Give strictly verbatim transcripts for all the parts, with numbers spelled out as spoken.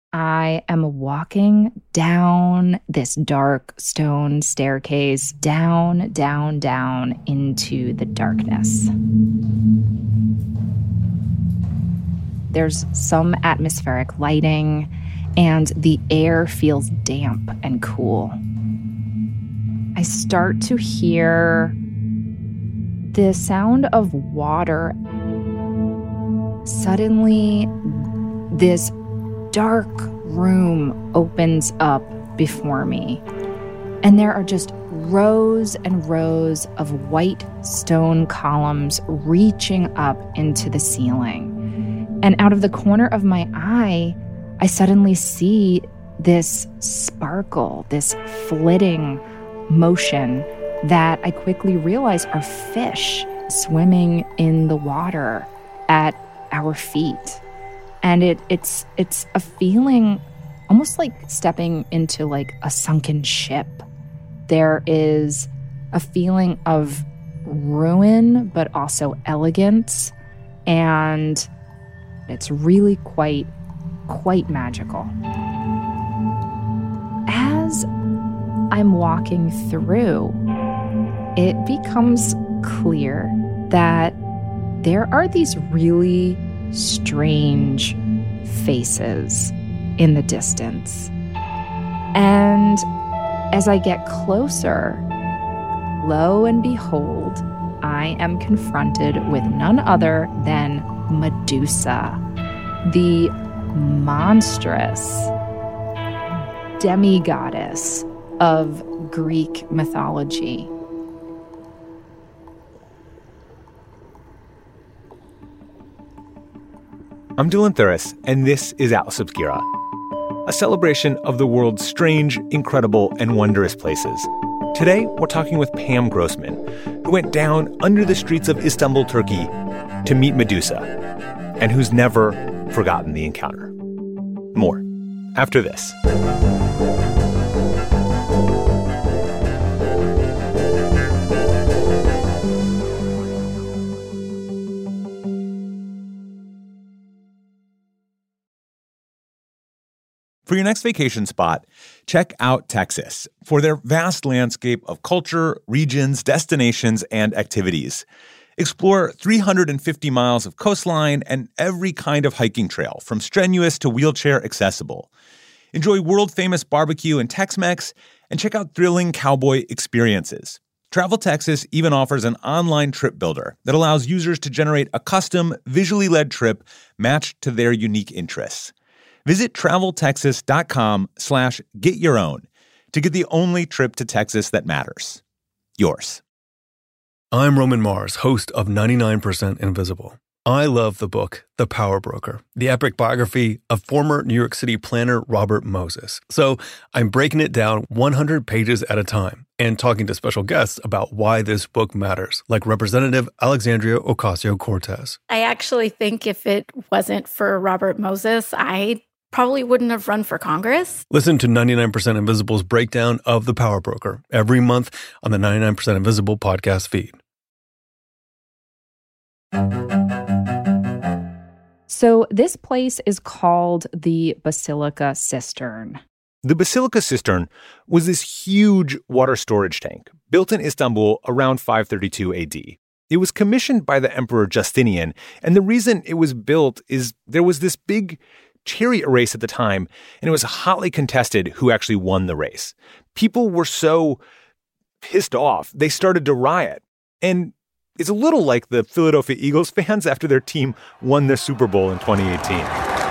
I am walking down this dark stone staircase, down, down, down into the darkness. There's some atmospheric lighting, and the air feels damp and cool. I start to hear the sound of water. Suddenly, this dark room opens up before me, and there are just rows and rows of white stone columns reaching up into the ceiling. And out of the corner of my eye, I suddenly see this sparkle, this flitting motion that I quickly realize are fish swimming in the water at our feet. And it it's it's a feeling almost like stepping into like a sunken ship. There is a feeling of ruin, but also elegance, and it's really quite, quite magical. As I'm walking through, it becomes clear that there are these really strange faces in the distance. And as I get closer, lo and behold, I am confronted with none other than Medusa, the monstrous demigoddess of Greek mythology. I'm Dylan Thuras, and this is Atlas Obscura, a celebration of the world's strange, incredible, and wondrous places. Today, we're talking with Pam Grossman, who went down under the streets of Istanbul, Turkey, to meet Medusa, and who's never forgotten the encounter. More after this. For your next vacation spot, check out Texas for their vast landscape of culture, regions, destinations, and activities. Explore three hundred fifty miles of coastline and every kind of hiking trail, from strenuous to wheelchair accessible. Enjoy world-famous barbecue and Tex-Mex, and check out thrilling cowboy experiences. Travel Texas even offers an online trip builder that allows users to generate a custom, visually led trip matched to their unique interests. Visit traveltexas.com slash get your own to get the only trip to Texas that matters. Yours. I'm Roman Mars, host of ninety-nine percent Invisible. I love the book, The Power Broker, the epic biography of former New York City planner Robert Moses. So I'm breaking it down one hundred pages at a time and talking to special guests about why this book matters, like Representative Alexandria Ocasio-Cortez. I actually think if it wasn't for Robert Moses, I probably wouldn't have run for Congress. Listen to ninety-nine percent Invisible's breakdown of The Power Broker every month on the ninety-nine percent Invisible podcast feed. So this place is called the Basilica Cistern. The Basilica Cistern was this huge water storage tank built in Istanbul around five thirty-two A D. It was commissioned by the Emperor Justinian, and the reason it was built is there was this big chariot race at the time, and it was hotly contested who actually won the race. People were so pissed off, they started to riot. And it's a little like the Philadelphia Eagles fans after their team won the Super Bowl in twenty eighteen.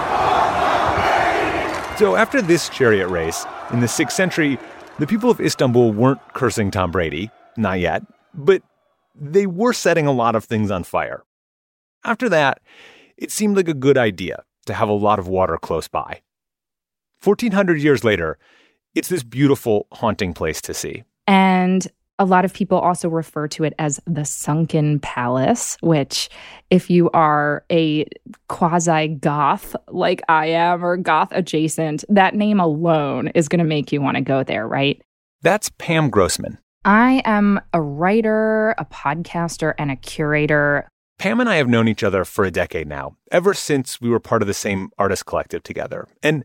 So after this chariot race, in the sixth century, the people of Istanbul weren't cursing Tom Brady, not yet, but they were setting a lot of things on fire. After that, it seemed like a good idea to have a lot of water close by. fourteen hundred years later, it's this beautiful, haunting place to see. And a lot of people also refer to it as the Sunken Palace, which if you are a quasi-goth like I am or goth adjacent, that name alone is going to make you want to go there, right? That's Pam Grossman. I am a writer, a podcaster, and a curator. Pam and I have known each other for a decade now, ever since we were part of the same artist collective together. And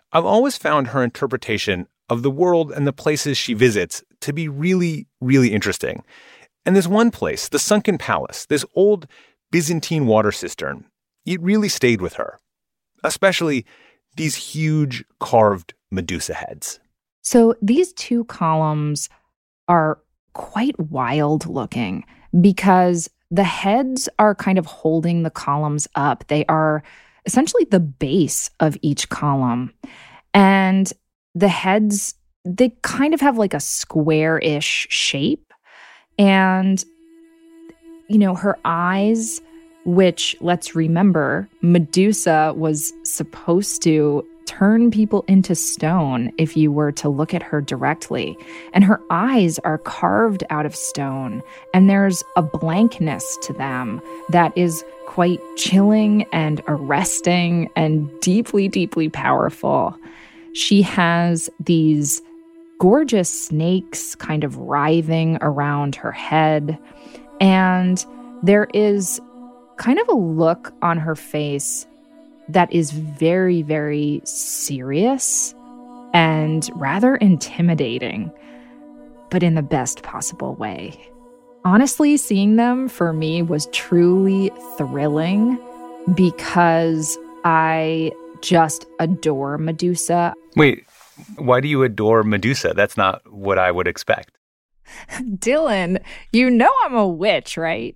I've always found her interpretation of the world and the places she visits to be really, really interesting. And there's one place, the Sunken Palace, this old Byzantine water cistern, it really stayed with her, especially these huge carved Medusa heads. So these two columns are quite wild looking because the heads are kind of holding the columns up. They are essentially the base of each column. And the heads, they kind of have like a square-ish shape. And, you know, her eyes, which, let's remember, Medusa was supposed to turn people into stone if you were to look at her directly. And her eyes are carved out of stone, and there's a blankness to them that is quite chilling and arresting and deeply, deeply powerful. She has these gorgeous snakes kind of writhing around her head, and there is kind of a look on her face that is very, very serious and rather intimidating, but in the best possible way. Honestly, seeing them for me was truly thrilling because I just adore Medusa. Wait, why do you adore Medusa? That's not what I would expect. Dylan, you know I'm a witch, right?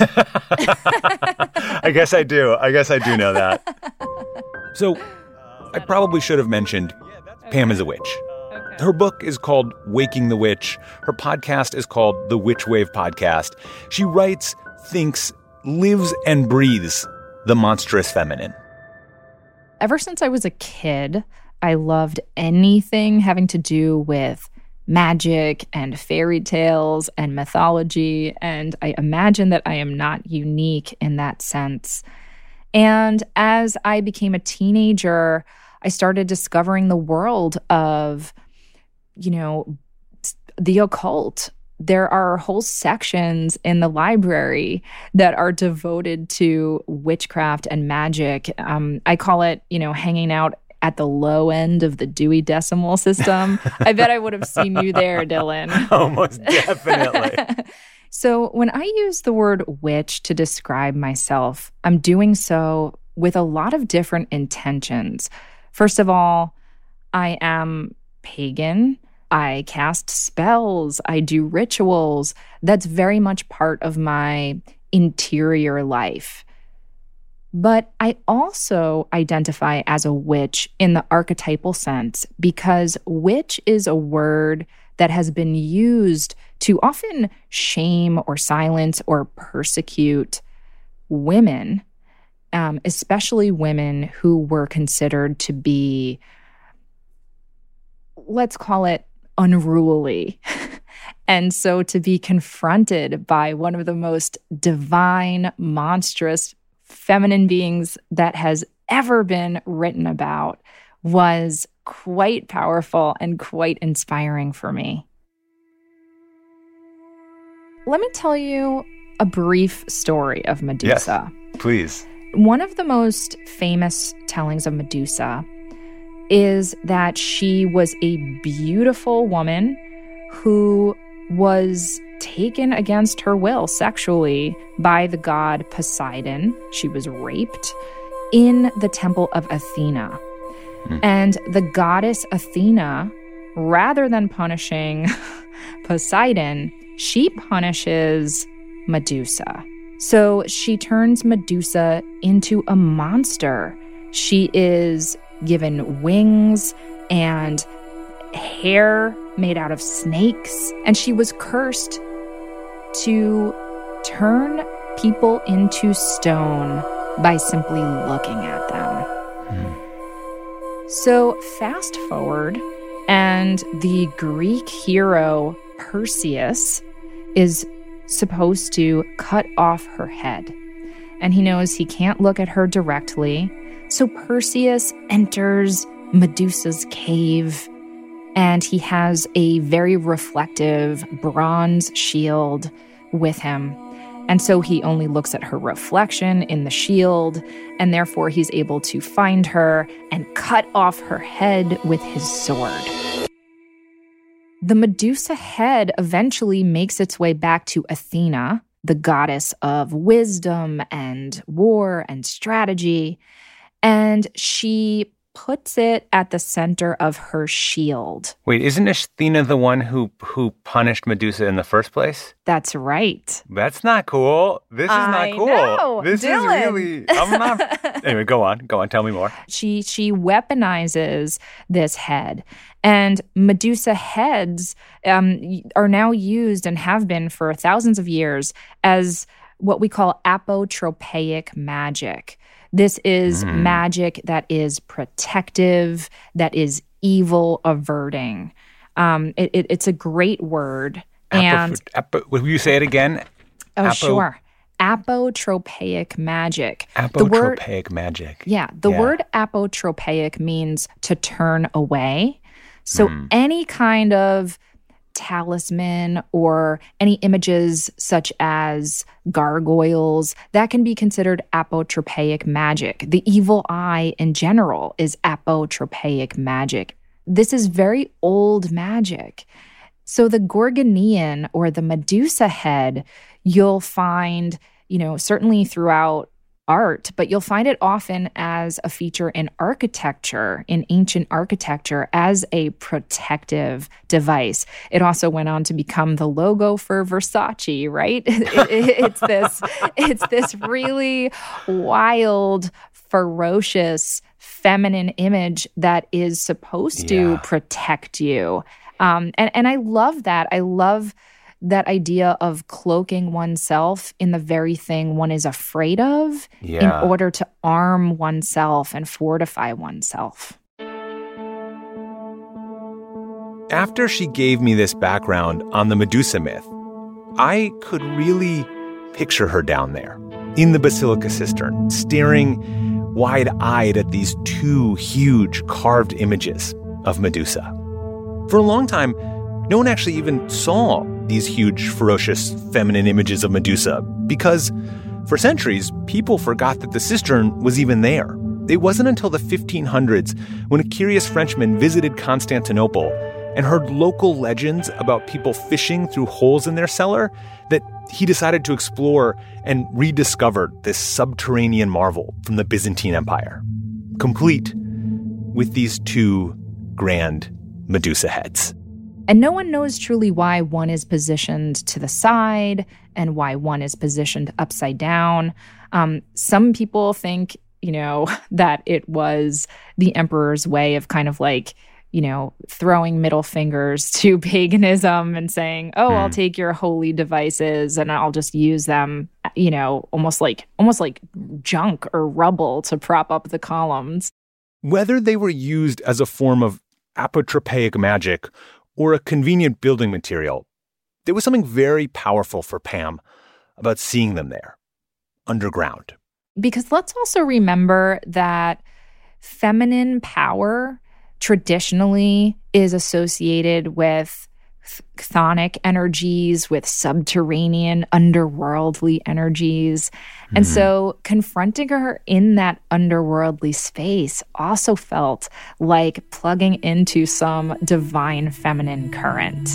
I guess I do. I guess I do know that. So I probably should have mentioned Pam is a witch. Her book is called Waking the Witch. Her podcast is called The Witch Wave Podcast. She writes, thinks, lives, and breathes the monstrous feminine. Ever since I was a kid, I loved anything having to do with magic and fairy tales and mythology, and I imagine that I am not unique in that sense. And as I became a teenager, I started discovering the world of, you know, the occult. There are whole sections in the library that are devoted to witchcraft and magic. Um, I call it, you know, hanging out at the low end of the Dewey Decimal System. I bet I would have seen you there, Dylan. Almost definitely. So when I use the word witch to describe myself, I'm doing so with a lot of different intentions. First of all, I am pagan. I cast spells. I do rituals. That's very much part of my interior life. But I also identify as a witch in the archetypal sense because witch is a word that has been used to often shame or silence or persecute women, um, especially women who were considered to be, let's call it, unruly. And so to be confronted by one of the most divine, monstrous feminine beings that has ever been written about was quite powerful and quite inspiring for me. Let me tell you a brief story of Medusa. Yes, please. One of the most famous tellings of Medusa is that she was a beautiful woman who was taken against her will sexually by the god Poseidon. She was raped in the temple of Athena. Mm. And the goddess Athena, rather than punishing Poseidon, she punishes Medusa. So she turns Medusa into a monster. She is given wings and hair made out of snakes, and she was cursed to turn people into stone by simply looking at them. Mm. So fast forward, and the Greek hero Perseus is supposed to cut off her head. And he knows he can't look at her directly, so Perseus enters Medusa's cave, and he has a very reflective bronze shield with him. And so he only looks at her reflection in the shield, and therefore he's able to find her and cut off her head with his sword. The Medusa head eventually makes its way back to Athena, the goddess of wisdom and war and strategy, and she puts it at the center of her shield. Wait, isn't Athena the one who who punished Medusa in the first place? That's right. That's not cool. This is I not cool. know, this Dylan. is really I'm not Anyway, go on. Go on, tell me more. She she weaponizes this head. And Medusa heads um, are now used and have been for thousands of years as what we call apotropaic magic. This is mm. magic that is protective, that is evil averting. Um, it, it, it's a great word. Apo, and apo, will you say it again? Oh, Apo, sure. Apotropaic magic. Apotropaic word, magic. Yeah. The yeah. word apotropaic means to turn away. So mm. any kind of talisman or any images such as gargoyles, that can be considered apotropaic magic. The evil eye in general is apotropaic magic. This is very old magic. So the Gorgonean or the Medusa head, you'll find, you know, certainly throughout art, but you'll find it often as a feature in architecture, in ancient architecture, as a protective device. It also went on to become the logo for Versace, right? it, it, it's this, it's this really wild, ferocious, feminine image that is supposed to yeah. protect you. Um, and, and I love that. I love that idea of cloaking oneself in the very thing one is afraid of yeah. in order to arm oneself and fortify oneself. After she gave me this background on the Medusa myth, I could really picture her down there in the Basilica Cistern, staring wide-eyed at these two huge carved images of Medusa. For a long time, no one actually even saw these huge, ferocious, feminine images of Medusa because, for centuries, people forgot that the cistern was even there. It wasn't until the fifteen hundreds when a curious Frenchman visited Constantinople and heard local legends about people fishing through holes in their cellar that he decided to explore and rediscovered this subterranean marvel from the Byzantine Empire, complete with these two grand Medusa heads. And no one knows truly why one is positioned to the side and why one is positioned upside down. Um, some people think, you know, that it was the emperor's way of kind of like, you know, throwing middle fingers to paganism and saying, oh, mm. I'll take your holy devices and I'll just use them, you know, almost like almost like junk or rubble to prop up the columns. Whether they were used as a form of apotropaic magic or a convenient building material, there was something very powerful for Pam about seeing them there, underground. Because let's also remember that feminine power traditionally is associated with chthonic energies, with subterranean, underworldly energies. Mm-hmm. And so confronting her in that underworldly space also felt like plugging into some divine feminine current.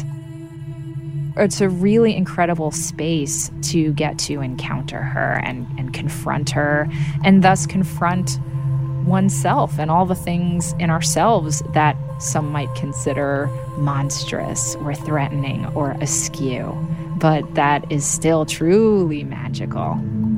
It's a really incredible space to get to encounter her and, and confront her, and thus confront oneself and all the things in ourselves that some might consider monstrous or threatening or askew, but that is still truly magical.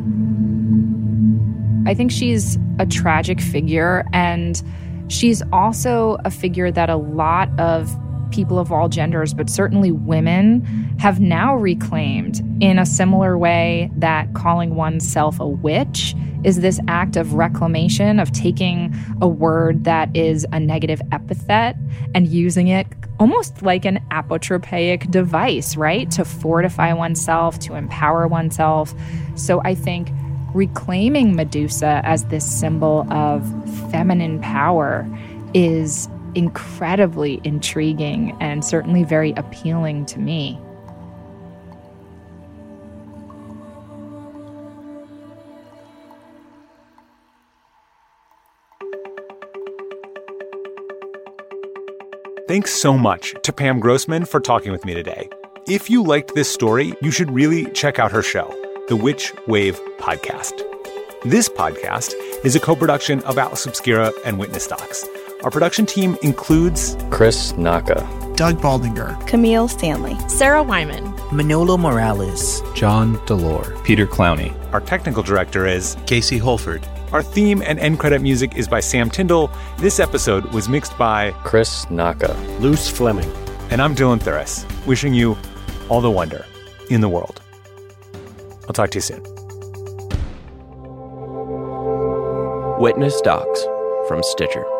I think she's a tragic figure, and she's also a figure that a lot of people of all genders, but certainly women, have now reclaimed in a similar way that calling oneself a witch is this act of reclamation, of taking a word that is a negative epithet and using it almost like an apotropaic device, right? To fortify oneself, to empower oneself. So I think reclaiming Medusa as this symbol of feminine power is incredibly intriguing and certainly very appealing to me. Thanks so much to Pam Grossman for talking with me today. If you liked this story, you should really check out her show, The Witch Wave Podcast. This podcast is a co-production of Atlas Obscura and Witness Docs. Our production team includes Chris Naka, Doug Baldinger, Camille Stanley, Sarah Wyman, Manolo Morales, John Delore, Peter Clowney. Our technical director is Casey Holford. Our theme and end credit music is by Sam Tyndall. This episode was mixed by Chris Naka, Luce Fleming. And I'm Dylan Thuras, wishing you all the wonder in the world. I'll talk to you soon. Witness Docs from Stitcher.